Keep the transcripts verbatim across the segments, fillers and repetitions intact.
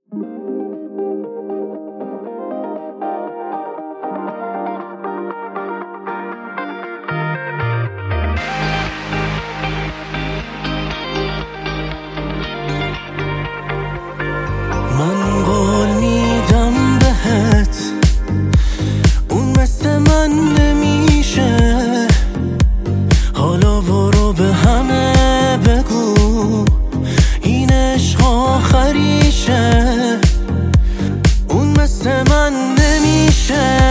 من قول میدم بهت اون مثل من نمیشه، حالا برو به همه بگو این عشق آخریشه. اون مثل من نمیشه،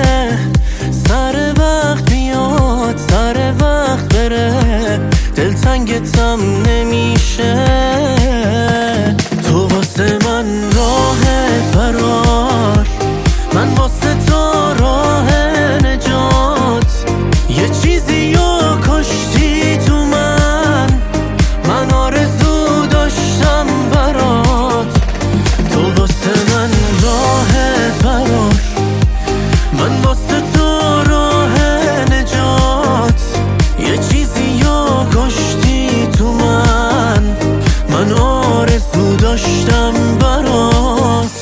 سر وقت بیاد سر وقت بره، دلتنگتم نمیشه. تو واسه من راه فرار، من واسه تو راه نجات. یه چیزی رو کشتی تو من، من آرزو داشتم برات. تو واسه من راه فرار، من واسه تو راه نجات. یه چیزی رو کشتی تو من، من آرزو داشتم برات.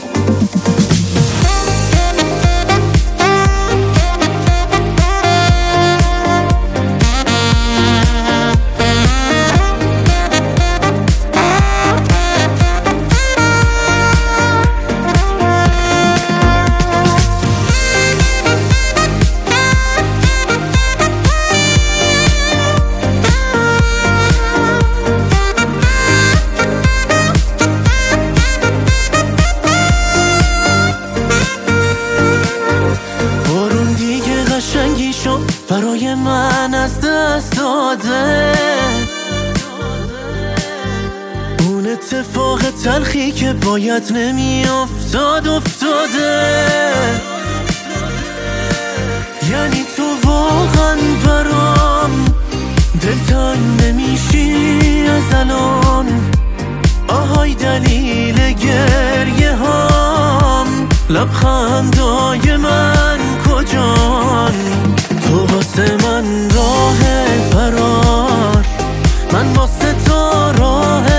قشنگی شو برای من از دست داده، اون اتفاق تلخی که باید نمی افتاد افتاده. یعنی تو واقعا برام دلتنگ نمیشی از الان، آهای دلیل گریه هام، لبخندای من کجان. تو واسه من راه فرار، من واسه تو راه